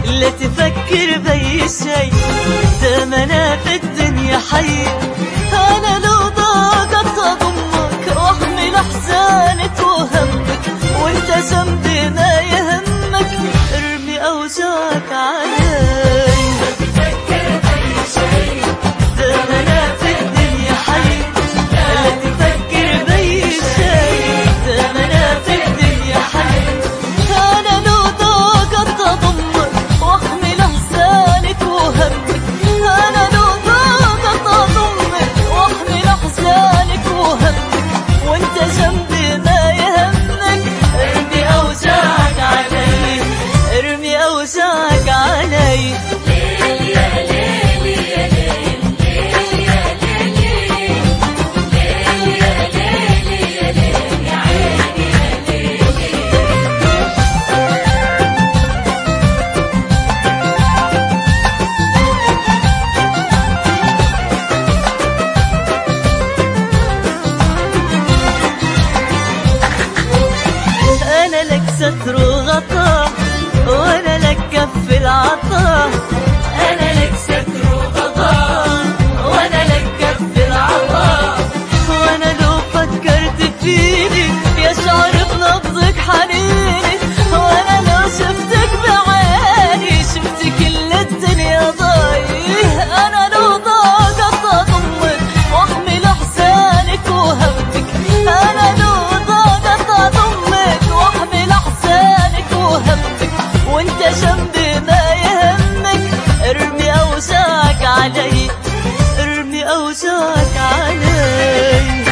لا تفكر بأي شي، دام أنا في الدنيا حي. أنا لو ضاقت أضمك وأحمل أحزانك وهمك، وأنت جنبي ما يهمك، ارمي أوجاعك علي. لا تفكر بأي شي، دام أنا في الدنيا حي. لا تفكر بأي شي، دام أنا في الدنيا حي. أنا لو ضاقت أضمك وأحمل أحزانك وهمك، أنا لو ضاقت أضمك وأحمل أحزانك وهمك، وأنت جنبي ما يهمك، ارمي أوجاعك علي، ارمي أوجاعك علي. أنا لك ستر وغطاء، وأنا لك كف العطاء. أنا لك ستر وغطاء، وأنا لك كف العطاء. وأنا لو فكرت فيني يشعر بنبضك حنيني، وأنا لو شفتك بعيني شفت كل الدنيا ضايع. أنا لو ضاقت أضمك وأحمل أحزانك وهمك، أنا لو ضاقت أضمك وأحمل أحزانك وهمك، وأنت جنبي ما يهمك، ارمي أوجاعك علي، ارمي أوجاعك علي.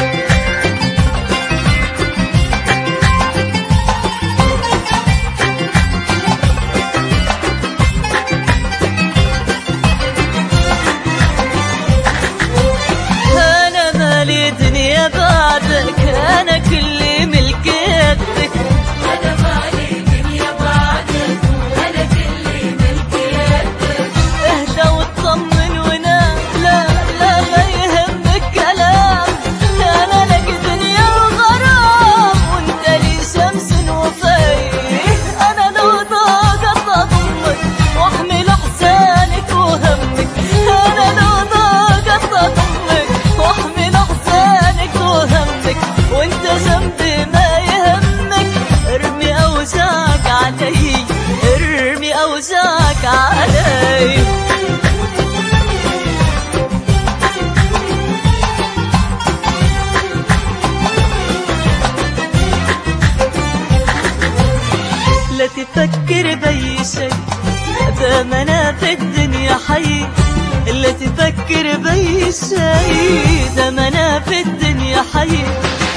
أنا مالي دنيا بعدك، أنا كل ملك يدك. أنا مالي دنيا بعدك، أنا كل ملك يدك. اهدى واطمن ونام، لا لا ما يهمك كلام. أنا لك دنيا وغرام، وأنت لي شمس وفاي. أنا لو ضاقت أضمك وأحمل أحزانك وهمك، أنا لو ضاقت أضمك وأحمل أحزانك وهمك، وأنت جنبي ما يهمك، ارمي أوجاعك علي، ارمي أوجاعك علي. لا تفكر بأي شي، دام أنا في الدنيا حي. لا تفكر بأي شي، دام أنا في الدنيا حي.